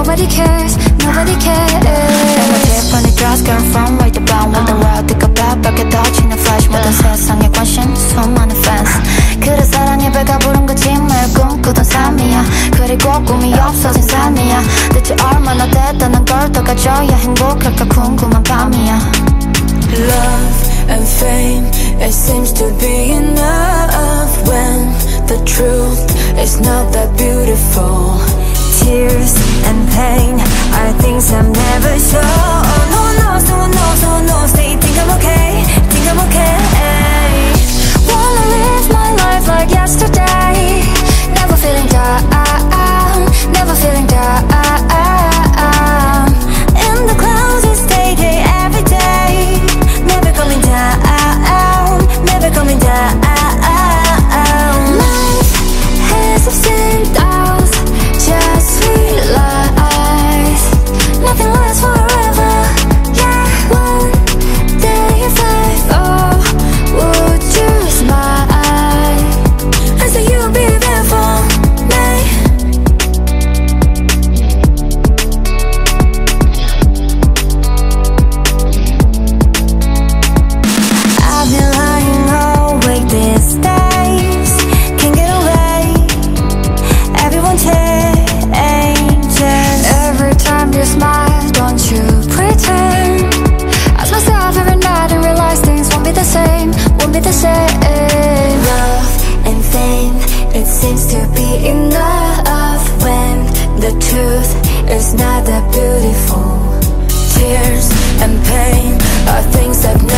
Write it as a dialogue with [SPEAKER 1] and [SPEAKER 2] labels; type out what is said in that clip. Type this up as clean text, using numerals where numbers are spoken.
[SPEAKER 1] nobody cares, nobody cares.
[SPEAKER 2] And a different dress, girl from way to bound. Wonder where think about 벽에 덮치는 flash. 모든 세상에 관심, 수많은 fans. 그래 사랑에 배가 부른 거지 말 꿈꾸던 삶이야. 그리고 꿈이 없어진 삶이야. 대체 얼마나 됐다는 걸 더 가져야 행복할까 궁금한 밤이야.
[SPEAKER 3] Love and fame, it seems to be enough when the truth is not that beautiful.
[SPEAKER 4] Tears and pain are things I've never shown. No one knows, no one knows, no one knows. They think I'm okay, think I'm okay.
[SPEAKER 1] Wanna live my life like yesterday. Never feeling down, never feeling down.
[SPEAKER 4] In the clouds it's day every day. Never coming down, never coming down.
[SPEAKER 1] Life has ups and downs, just realize nothing lasts forever. Yeah, one day if I fall, would you smile?
[SPEAKER 4] I say you'll be there for me. I've been lying awake these days, can't get away. Everyone changes.
[SPEAKER 1] Every time you smile, don't you pretend. Ask myself every night and realize things won't be the same, won't be the same.
[SPEAKER 4] Love and fame, it seems to be enough when the truth is not that beautiful.
[SPEAKER 3] Tears and pain are things that